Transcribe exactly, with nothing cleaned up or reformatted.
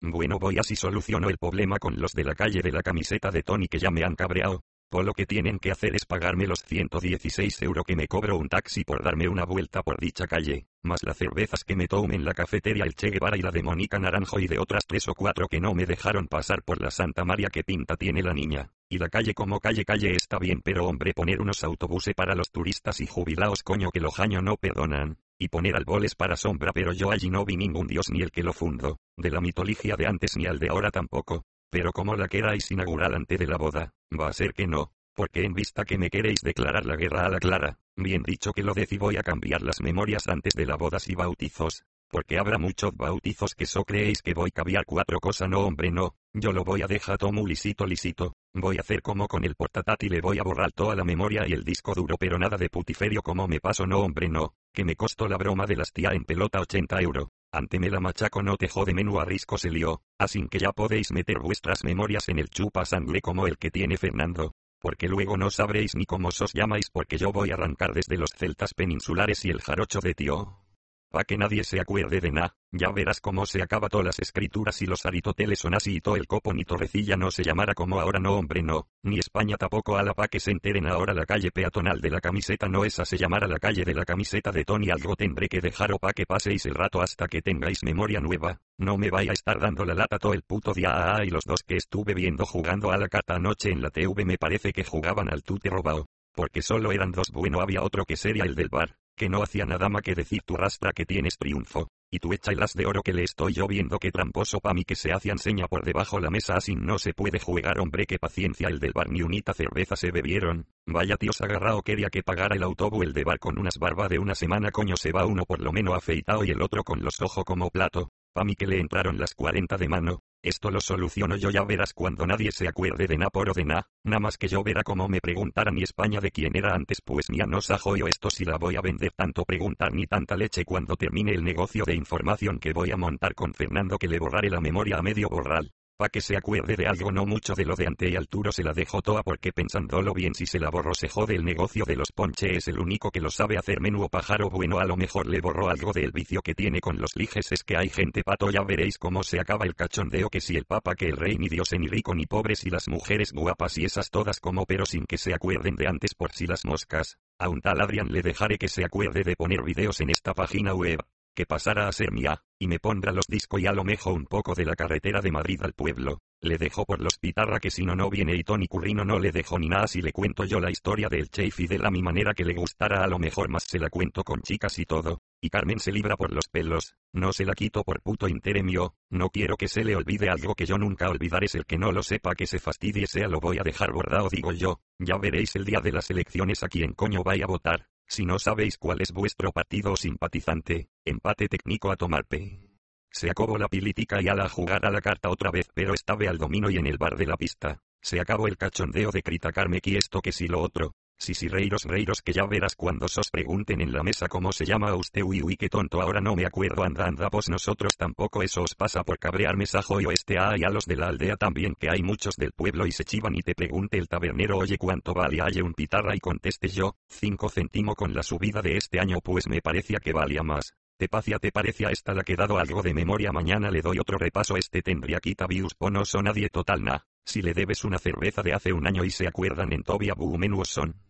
Bueno, voy así soluciono el problema con los de la calle de la camiseta de Tony que ya me han cabreado. Pues lo que tienen que hacer es pagarme los ciento dieciséis euros que me cobro un taxi por darme una vuelta por dicha calle, más las cervezas que me tomo en la cafetería El Che Guevara y la de Mónica Naranjo y de otras tres o cuatro que no me dejaron pasar por la Santa María que pinta tiene la niña. Y la calle como calle calle está bien, pero hombre, poner unos autobuses para los turistas y jubilaos coño que los años no perdonan. Y poner alboles para sombra, pero yo allí no vi ningún dios ni el que lo fundó, de la mitología de antes ni al de ahora tampoco. Pero como la queráis inaugurar antes de la boda, va a ser que no, porque en vista que me queréis declarar la guerra a la Clara, bien dicho que lo decí, voy a cambiar las memorias antes de las bodas y bautizos, porque habrá muchos bautizos que so creéis que voy a cambiar cuatro cosas, no hombre no, yo lo voy a dejar todo muy lisito lisito, voy a hacer como con el portatátil y le voy a borrar toda la memoria y el disco duro, pero nada de putiferio como me paso, no hombre no, que me costó la broma de las tía en pelota ochenta euros. Ante me la machaco, no te jode, menú a risco se lió, así que ya podéis meter vuestras memorias en el chupa sangre como el que tiene Fernando, porque luego no sabréis ni cómo os llamáis, porque yo voy a arrancar desde los celtas peninsulares y el jarocho de tío. Pa' que nadie se acuerde de na, ya verás cómo se acaba todas las escrituras y los aristoteles son así y todo el copo ni Torrecilla no se llamara como ahora, no hombre no, ni España tampoco, a la pa' que se enteren ahora la calle peatonal de la camiseta no esa se llamara la calle de la camiseta de Tony, algo tendré que dejaros pa' que paséis el rato hasta que tengáis memoria nueva, no me vaya a estar dando la lata todo el puto día. Ah, y los dos que estuve viendo jugando a la carta anoche en la T V me parece que jugaban al tute robado, porque solo eran dos, bueno había otro que sería el del bar, que no hacía nada más que decir tu rastra que tienes triunfo, y tu echa y las de oro que le estoy yo viendo que tramposo pa' mí que se hacían seña por debajo la mesa, así no se puede jugar hombre, qué paciencia, el del bar ni unita cerveza se bebieron, vaya tíos agarrado, quería que pagara el autobús el de bar con unas barbas de una semana, coño se va uno por lo menos afeitado y el otro con los ojos como plato, pa' mí que le entraron las cuarenta de mano. Esto lo soluciono yo, ya verás cuando nadie se acuerde de na por o de na, nada más que yo verá como me preguntaran y España de quién era antes, pues ni a no sajo yo esto si la voy a vender tanto preguntar ni tanta leche cuando termine el negocio de información que voy a montar con Fernando, que le borraré la memoria a medio borral, pa' que se acuerde de algo, no mucho de lo de ante y Arturo se la dejo toda porque pensándolo bien si se la borro se jode el negocio de los ponches, es el único que lo sabe hacer, menudo pájaro bueno, a lo mejor le borró algo del vicio que tiene con los liges, es que hay gente pato, ya veréis cómo se acaba el cachondeo, que si el papa que el rey ni Dios ni rico ni pobre, si las mujeres guapas y esas todas como, pero sin que se acuerden de antes por si las moscas, a un tal Adrián le dejaré que se acuerde de poner videos en esta página web, que pasará a ser mía, y me pondrá los discos y a lo mejor un poco de la carretera de Madrid al pueblo, le dejo por los pitarra que si no no viene, y Tony Currino no le dejo ni nada si le cuento yo la historia del Che Fidel a mi manera que le gustará, a lo mejor más se la cuento con chicas y todo, y Carmen se libra por los pelos, no se la quito por puto interés mío, no quiero que se le olvide algo que yo nunca olvidaré, es el que no lo sepa que se fastidie, sea lo voy a dejar bordado digo yo, ya veréis el día de las elecciones a quién coño vaya a votar. Si no sabéis cuál es vuestro partido o simpatizante, empate técnico a tomar pe. Se acabó la pilitica y a la jugar a la carta otra vez, pero esta vez al domino y en el bar de la pista. Se acabó el cachondeo de criticarme que esto que si lo otro. Si si reiros reiros que ya verás cuando os pregunten en la mesa cómo se llama a usted, uy uy qué tonto ahora no me acuerdo, anda anda pues nosotros tampoco, eso os pasa por cabrearme sajo yo este ah, y a los de la aldea también, que hay muchos del pueblo y se chivan y te pregunte el tabernero oye cuánto vale halle un pitarra y conteste yo, cinco céntimo con la subida de este año pues me parecía que valía más. Te pacia te parecía esta la que dado algo de memoria, mañana le doy otro repaso, este tendría quita vius ponos o nadie total na, si le debes una cerveza de hace un año y se acuerdan en Tobia bu menuos son.